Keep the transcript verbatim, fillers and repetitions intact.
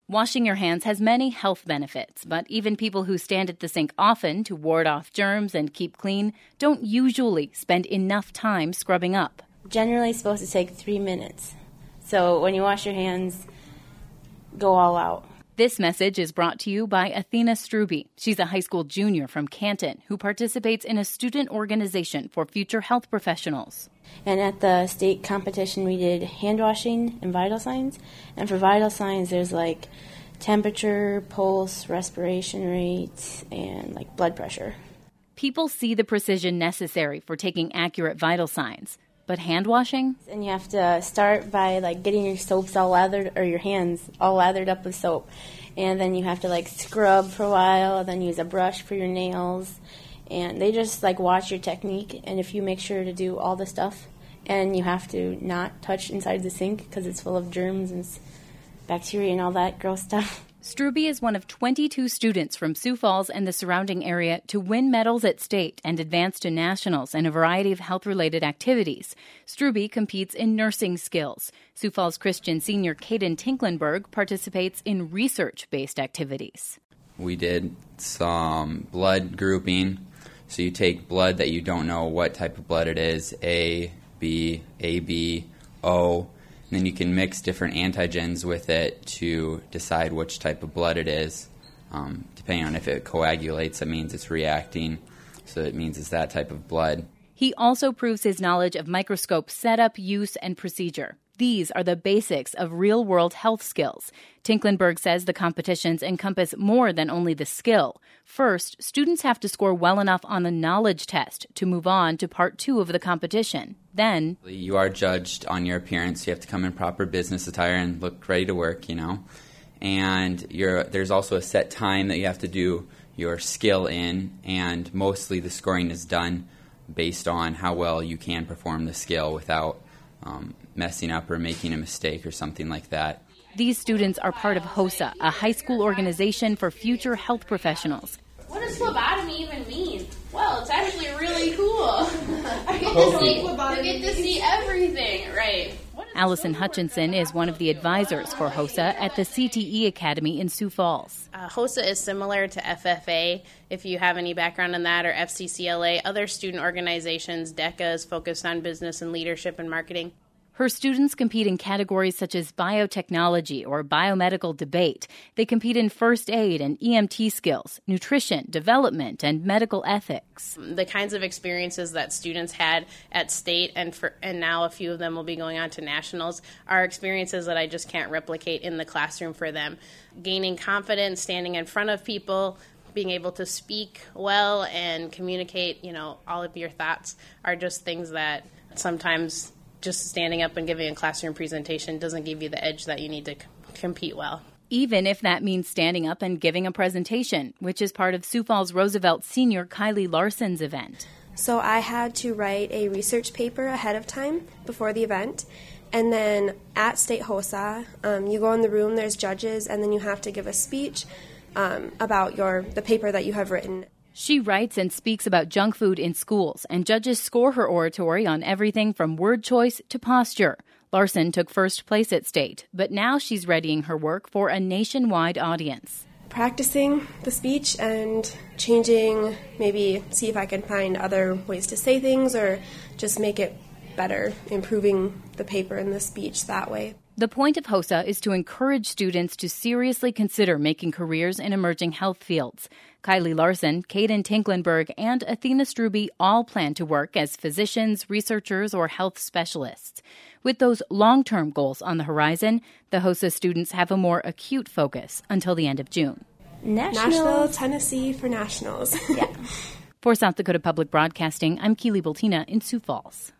Washing your hands has many health benefits, but even people who stand at the sink often to ward off germs and keep clean don't usually spend enough time scrubbing up. Generally supposed to take three minutes. So when you wash your hands, go all out. This message is brought to you by Athena Struby. She's a high school junior from Canton who participates in a student organization for future health professionals. And at the state competition, we did hand washing and vital signs. And for vital signs, there's like temperature, pulse, respiration rate, and like blood pressure. People see the precision necessary for taking accurate vital signs. But hand washing? And you have to start by like getting your soaps all lathered, or your hands all lathered up with soap. And then you have to like scrub for a while, then use a brush for your nails. And they just like watch your technique. And if you make sure to do all the stuff, and you have to not touch inside the sink because it's full of germs and bacteria and all that gross stuff. Struby is one of twenty-two students from Sioux Falls and the surrounding area to win medals at state and advance to nationals in a variety of health-related activities. Struby competes in nursing skills. Sioux Falls Christian senior Caden Tinklenberg participates in research-based activities. We did some blood grouping. So you take blood that you don't know what type of blood it is, A, B, A B, O. And then you can mix different antigens with it to decide which type of blood it is. Um, depending on if it coagulates, that means it's reacting. So it means it's that type of blood. He also proves his knowledge of microscope setup, use, and procedure. These are the basics of real-world health skills. Tinklenberg says the competitions encompass more than only the skill. First, students have to score well enough on the knowledge test to move on to part two of the competition. Then, you are judged on your appearance. You have to come in proper business attire and look ready to work, you know. And you're, there's also a set time that you have to do your skill in, and mostly the scoring is done based on how well you can perform the skill without um, messing up or making a mistake or something like that. These students are part of HOSA, a high school organization for future health professionals. What does phlebotomy even mean? Well, it's actually really cool. I get to see, I get to see everything, right? Allison Hutchinson is one of the advisors for HOSA at the C T E Academy in Sioux Falls. Uh, HOSA is similar to F F A, if you have any background in that, or F C C L A. Other student organizations, DECA is focused on business and leadership and marketing. Her students compete in categories such as biotechnology or biomedical debate. They compete in first aid and E M T skills, nutrition, development, and medical ethics. The kinds of experiences that students had at state, and for, and now a few of them will be going on to nationals, are experiences that I just can't replicate in the classroom for them. Gaining confidence, standing in front of people, being able to speak well and communicate, you know, all of your thoughts are just things that sometimes just standing up and giving a classroom presentation doesn't give you the edge that you need to c- compete well. Even if that means standing up and giving a presentation, which is part of Sioux Falls Roosevelt senior Kylie Larson's event. So I had to write a research paper ahead of time before the event. And then at State HOSA, um, you go in the room, there's judges, and then you have to give a speech um, about your the paper that you have written. She writes and speaks about junk food in schools, and judges score her oratory on everything from word choice to posture. Larson took first place at state, but now she's readying her work for a nationwide audience. Practicing the speech and changing, maybe see if I can find other ways to say things or just make it better, improving the paper and the speech that way. The point of HOSA is to encourage students to seriously consider making careers in emerging health fields. Kylie Larson, Caden Tinklenberg, and Athena Struby all plan to work as physicians, researchers, or health specialists. With those long-term goals on the horizon, the HOSA students have a more acute focus until the end of June. Nationals. Nashville, Tennessee for nationals. Yeah. For South Dakota Public Broadcasting, I'm Keely Bultina in Sioux Falls.